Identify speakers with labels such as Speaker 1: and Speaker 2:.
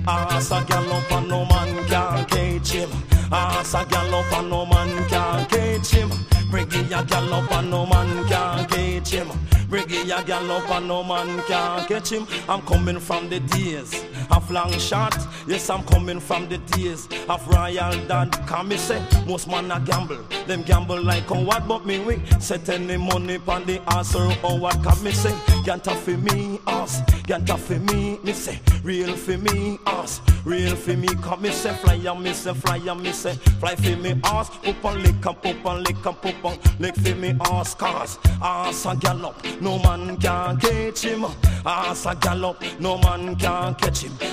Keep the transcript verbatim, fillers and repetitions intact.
Speaker 1: Ass a gallop and no man can catch him. Ass a gallop and no man can catch him. Briggy a gallop and no man can catch him. Briggy a gallop and no man can catch him. I'm coming from the days of long shot. Yes, I'm coming from the days of royal dad. Can me say most man a gamble. Them gamble like on what, but me we set any money on the ass or on what. Can me say can't for me ass, can't for me. Me say real for me ass, real for me. Come me say fly and me say fly and me say fly for me ass. Up and lick up, up and lick up, up and lick for me ass. Cause ass a gallop, no man can catch him. Ass a gallop, no man can catch him.